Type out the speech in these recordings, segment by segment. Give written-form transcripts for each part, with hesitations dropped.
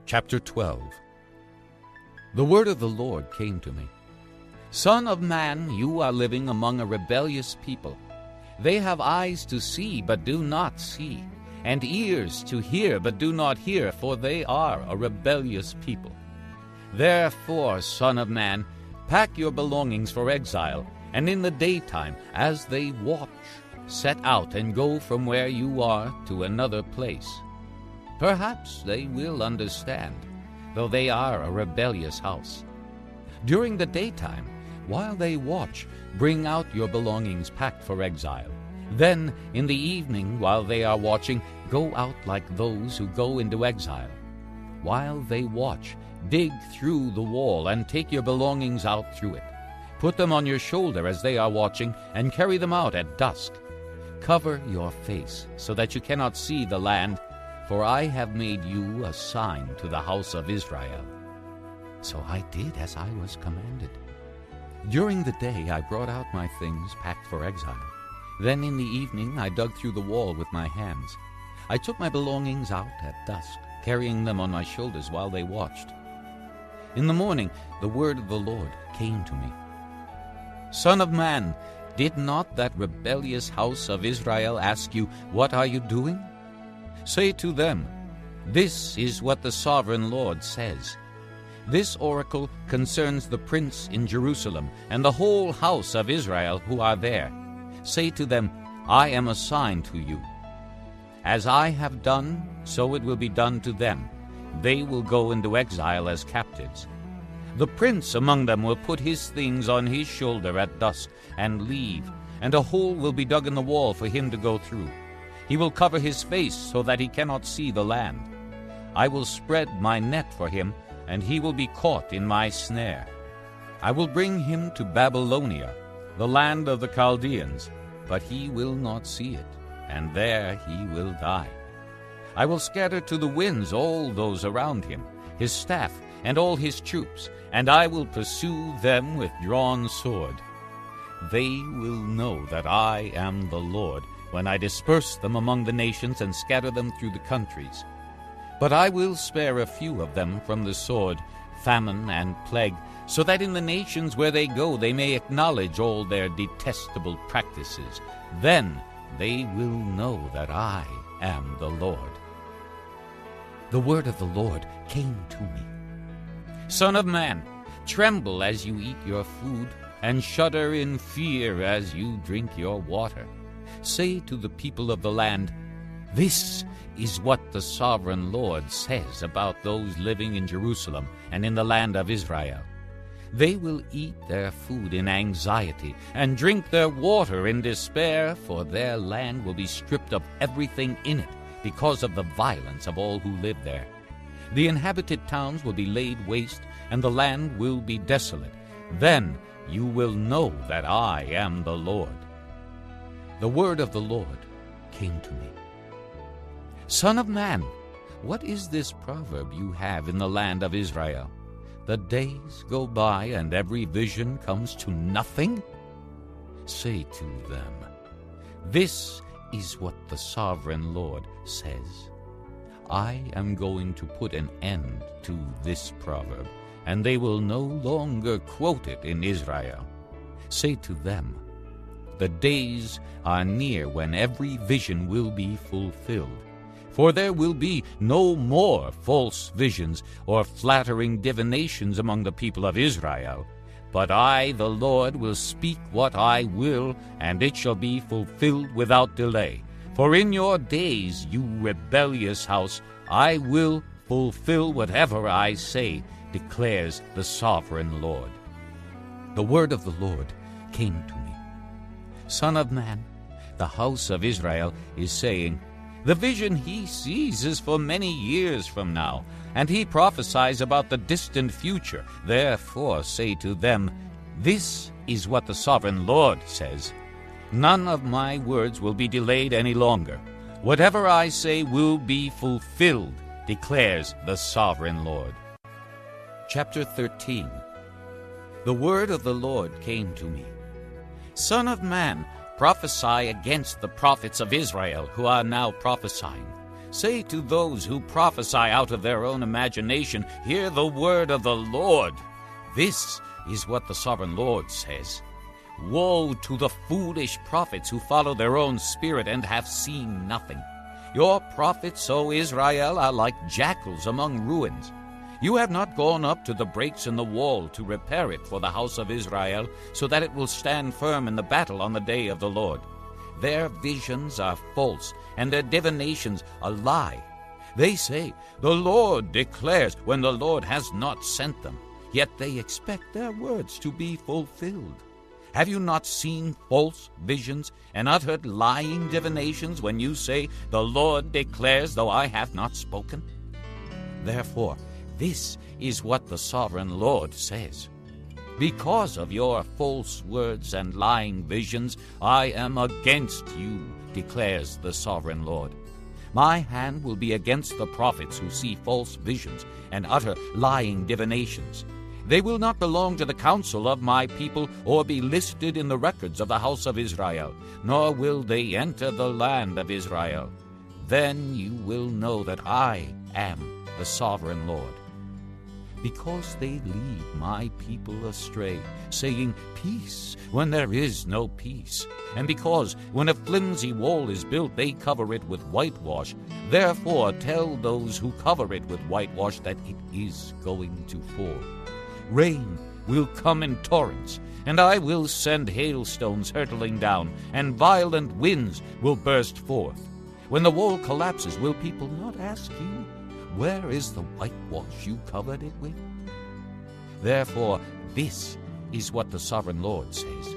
Chapter 12. The word of the Lord came to me. Son of man, you are living among a rebellious people. They have eyes to see, but do not see, and ears to hear, but do not hear, for they are a rebellious people. Therefore, son of man, pack your belongings for exile, and in the daytime, as they watch, set out and go from where you are to another place. Perhaps they will understand, though they are a rebellious house. During the daytime, while they watch, bring out your belongings packed for exile. Then, in the evening, while they are watching, go out like those who go into exile. While they watch, dig through the wall and take your belongings out through it. Put them on your shoulder as they are watching, and carry them out at dusk. Cover your face, so that you cannot see the land, for I have made you a sign to the house of Israel. So I did as I was commanded. During the day I brought out my things packed for exile. Then in the evening I dug through the wall with my hands. I took my belongings out at dusk, carrying them on my shoulders while they watched. In the morning the word of the Lord came to me. Son of man, did not that rebellious house of Israel ask you, "What are you doing?" Say to them, "This is what the sovereign Lord says. This oracle concerns the prince in Jerusalem and the whole house of Israel who are there. Say to them, I am a sign to you. As I have done, so it will be done to them. They will go into exile as captives. The prince among them will put his things on his shoulder at dusk and leave, and a hole will be dug in the wall for him to go through. He will cover his face so that he cannot see the land. I will spread my net for him, and he will be caught in my snare. I will bring him to Babylonia, the land of the Chaldeans, but he will not see it, and there he will die. I will scatter to the winds all those around him, his staff, and all his troops, and I will pursue them with drawn sword. They will know that I am the Lord, when I disperse them among the nations and scatter them through the countries. But I will spare a few of them from the sword, famine, and plague, so that in the nations where they go they may acknowledge all their detestable practices. Then they will know that I am the Lord. The word of the Lord came to me. Son of man, tremble as you eat your food, and shudder in fear as you drink your water. Say to the people of the land, This is what the sovereign Lord says about those living in Jerusalem and in the land of Israel. They will eat their food in anxiety and drink their water in despair, for their land will be stripped of everything in it because of the violence of all who live there. The inhabited towns will be laid waste, and the land will be desolate. Then you will know that I am the Lord. The word of the Lord came to me. Son of man, what is this proverb you have in the land of Israel? The days go by and every vision comes to nothing? Say to them, This is what the sovereign Lord says. I am going to put an end to this proverb, and they will no longer quote it in Israel. Say to them, The days are near when every vision will be fulfilled. For there will be no more false visions or flattering divinations among the people of Israel. But I, the Lord, will speak what I will, and it shall be fulfilled without delay. For in your days, you rebellious house, I will fulfill whatever I say, declares the sovereign Lord. The word of the Lord came to me. Son of man, the house of Israel is saying, The vision he sees is for many years from now, and he prophesies about the distant future. Therefore say to them, This is what the sovereign Lord says. None of my words will be delayed any longer. Whatever I say will be fulfilled, declares the sovereign Lord. Chapter 13. The word of the Lord came to me. Son of man, prophesy against the prophets of Israel who are now prophesying. Say to those who prophesy out of their own imagination, hear the word of the Lord. This is what the sovereign Lord says. Woe to the foolish prophets who follow their own spirit and have seen nothing. Your prophets, O Israel, are like jackals among ruins. You have not gone up to the breaks in the wall to repair it for the house of Israel, so that it will stand firm in the battle on the day of the Lord. Their visions are false, and their divinations a lie. They say, the Lord declares, when the Lord has not sent them. Yet they expect their words to be fulfilled. Have you not seen false visions and uttered lying divinations when you say, the Lord declares, though I have not spoken? Therefore, this is what the sovereign Lord says. Because of your false words and lying visions, I am against you, declares the sovereign Lord. My hand will be against the prophets who see false visions and utter lying divinations. They will not belong to the council of my people or be listed in the records of the house of Israel, nor will they enter the land of Israel. Then you will know that I am the sovereign Lord. Because they lead my people astray, saying, peace, when there is no peace. And because, when a flimsy wall is built, they cover it with whitewash. Therefore tell those who cover it with whitewash that it is going to fall. Rain will come in torrents, and I will send hailstones hurtling down, and violent winds will burst forth. When the wall collapses, will people not ask you, where is the whitewash you covered it with? Therefore, this is what the sovereign Lord says.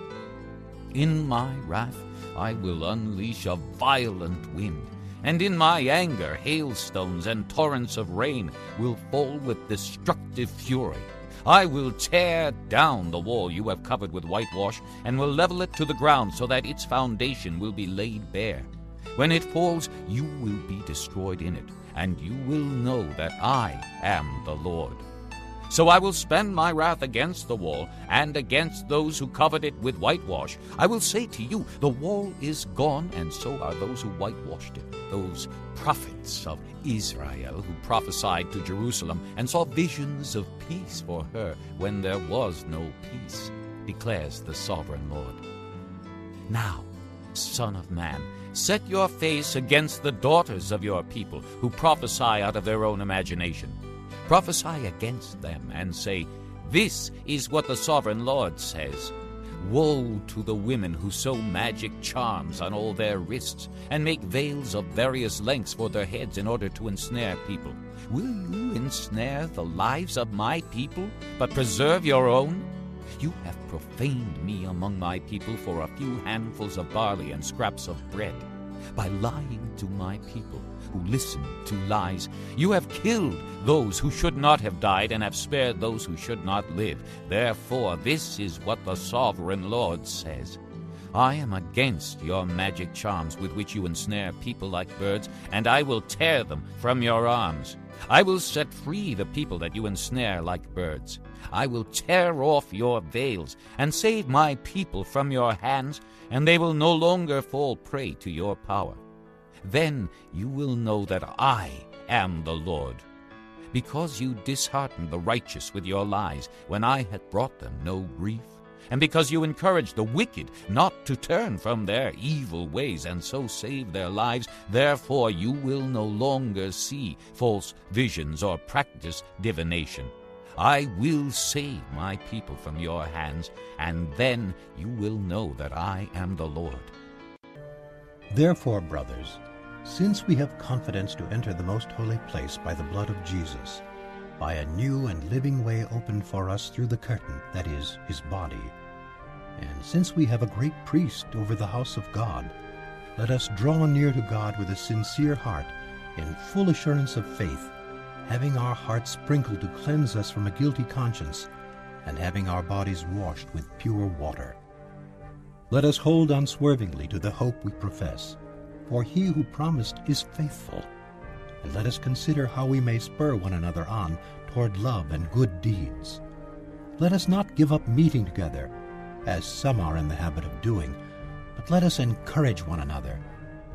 In my wrath I will unleash a violent wind, and in my anger hailstones and torrents of rain will fall with destructive fury. I will tear down the wall you have covered with whitewash, and will level it to the ground so that its foundation will be laid bare. When it falls, you will be destroyed in it, and you will know that I am the Lord. So I will spend my wrath against the wall and against those who covered it with whitewash. I will say to you, the wall is gone, and so are those who whitewashed it, those prophets of Israel who prophesied to Jerusalem and saw visions of peace for her when there was no peace, declares the sovereign Lord. Now, Son of man, set your face against the daughters of your people who prophesy out of their own imagination. Prophesy against them and say, this is what the sovereign Lord says. Woe to the women who sew magic charms on all their wrists and make veils of various lengths for their heads in order to ensnare people. Will you ensnare the lives of my people, but preserve your own? You have profaned me among my people for a few handfuls of barley and scraps of bread. By lying to my people who listen to lies, you have killed those who should not have died and have spared those who should not live. Therefore, this is what the sovereign Lord says. I am against your magic charms with which you ensnare people like birds, and I will tear them from your arms. I will set free the people that you ensnare like birds. I will tear off your veils and save my people from your hands, and they will no longer fall prey to your power. Then you will know that I am the Lord. Because you disheartened the righteous with your lies, when I had brought them no grief, and because you encouraged the wicked not to turn from their evil ways and so save their lives, therefore you will no longer see false visions or practice divination. I will save my people from your hands, and then you will know that I am the Lord. Therefore, brothers, since we have confidence to enter the most holy place by the blood of Jesus, by a new and living way opened for us through the curtain, that is, his body, and since we have a great priest over the house of God, let us draw near to God with a sincere heart, in full assurance of faith, having our hearts sprinkled to cleanse us from a guilty conscience, and having our bodies washed with pure water. Let us hold unswervingly to the hope we profess, for he who promised is faithful. And let us consider how we may spur one another on toward love and good deeds. Let us not give up meeting together, as some are in the habit of doing, but let us encourage one another,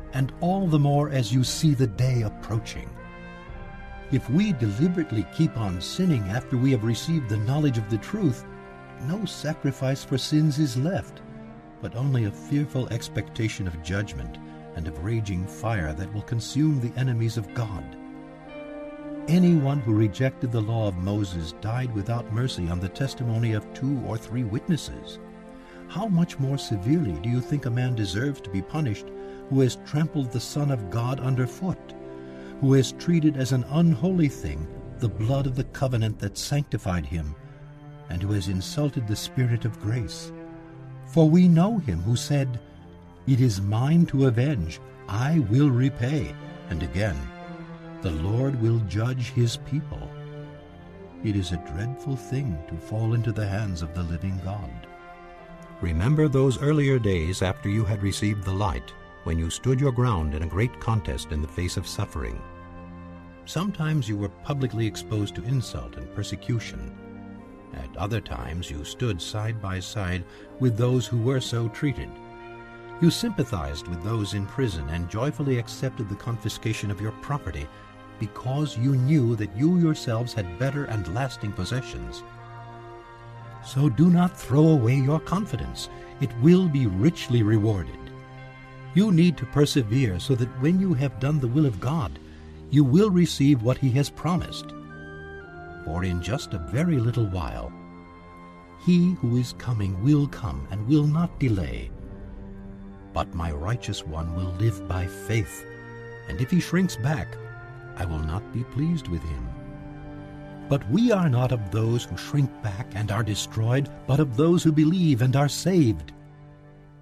and all the more as you see the day approaching. If we deliberately keep on sinning after we have received the knowledge of the truth, no sacrifice for sins is left, but only a fearful expectation of judgment and of raging fire that will consume the enemies of God. Anyone who rejected the law of Moses died without mercy on the testimony of 2 or 3 witnesses. How much more severely do you think a man deserves to be punished who has trampled the Son of God underfoot, who has treated as an unholy thing the blood of the covenant that sanctified him, and who has insulted the Spirit of grace? For we know him who said, "It is mine to avenge, I will repay," and again, "The Lord will judge his people." It is a dreadful thing to fall into the hands of the living God. Remember those earlier days after you had received the light, when you stood your ground in a great contest in the face of suffering. Sometimes you were publicly exposed to insult and persecution. At other times you stood side by side with those who were so treated. You sympathized with those in prison and joyfully accepted the confiscation of your property because you knew that you yourselves had better and lasting possessions. So do not throw away your confidence. It will be richly rewarded. You need to persevere so that when you have done the will of God, you will receive what he has promised. For in just a very little while, he who is coming will come and will not delay. But my righteous one will live by faith, and if he shrinks back, I will not be pleased with him. But we are not of those who shrink back and are destroyed, but of those who believe and are saved.